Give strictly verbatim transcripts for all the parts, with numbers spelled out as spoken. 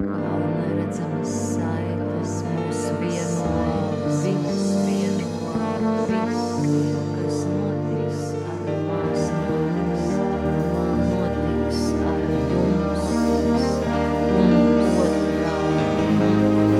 kā neredzamas saites mūs vieno, viss vieno, viss, kas notiks ar mums, notiks, notiks ar jums, un otrā, un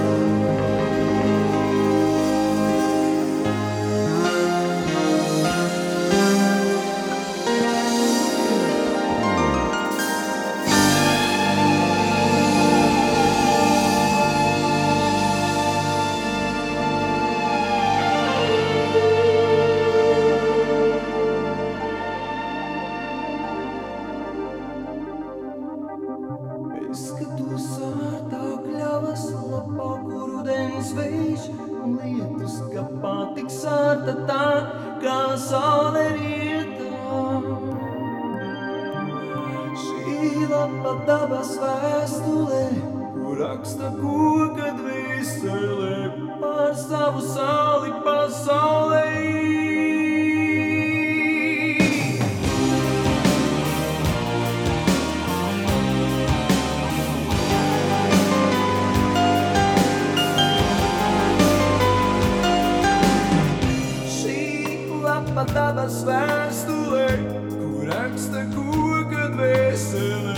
Skatos sārtā kļavas lapā, kur ūdens vējš un lietus kapā tik sārta tā, kā saule rietā. Šī lapa dabas vēstulē, kur raksta koka dvēselē par savu sāli pasaulē. Dabas vēstulē, kur raksta koka dvēselē